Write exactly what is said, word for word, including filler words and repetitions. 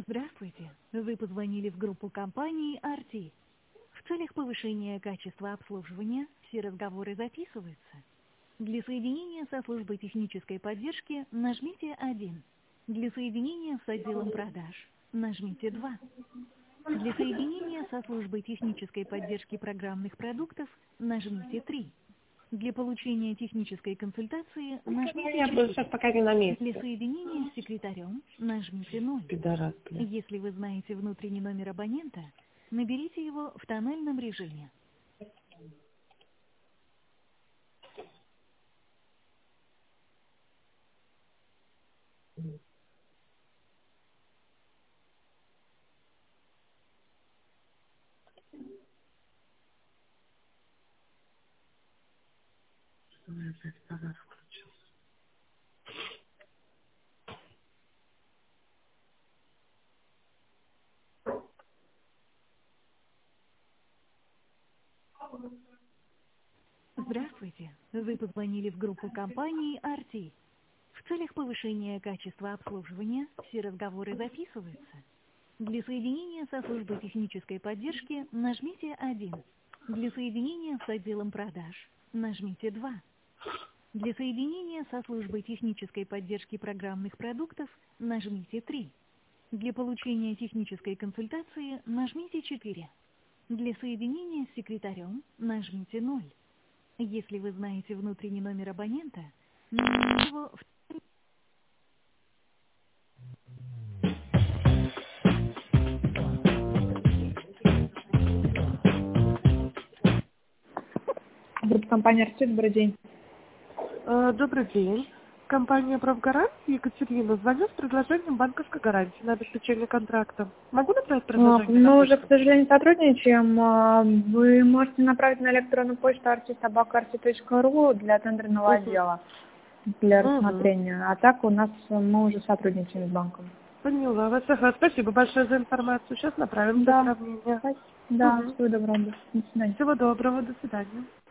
Здравствуйте. Вы позвонили в группу компании ар ти. В целях повышения качества обслуживания все разговоры записываются. Для соединения со службой технической поддержки нажмите один. Для соединения с отделом продаж нажмите два. Для соединения со службой технической поддержки программных продуктов нажмите три. Для получения технической консультации Ну, нажмите я бы четыре. сейчас пока не на Для месте. соединения с секретарем нажмите ноль. Пидорас, блин. Если вы знаете внутренний номер абонента, наберите его в тональном режиме. Ой, опять пидорас включился. Здравствуйте. Вы позвонили в группу компании ар ти. В целях повышения качества обслуживания все разговоры записываются. Для соединения со службой технической поддержки нажмите один. Для соединения с отделом продаж нажмите два. Для соединения со службой технической поддержки программных продуктов нажмите три. Для получения технической консультации нажмите четыре. Для соединения с секретарем нажмите ноль. Если вы знаете внутренний номер абонента, наберите его в... Группа компании ар ти, добрый день. Э, Добрый день. Компания «Правгарант», Екатерина, звоню с предложением банковской гарантии на обеспечение контракта. Могу направить А, предложение на Мы уже, к почту? сожалению, сотрудничаем. А, Вы можете направить на электронную почту ар ти собака ар ти точка ру для тендерного Угу. отдела для Угу. рассмотрения. А так у нас мы уже сотрудничаем с банком. Поняла вас. Ага, спасибо большое за информацию. Сейчас направим для Да. сравнения. Да, Угу. всего доброго. До свидания. Всего доброго. До свидания.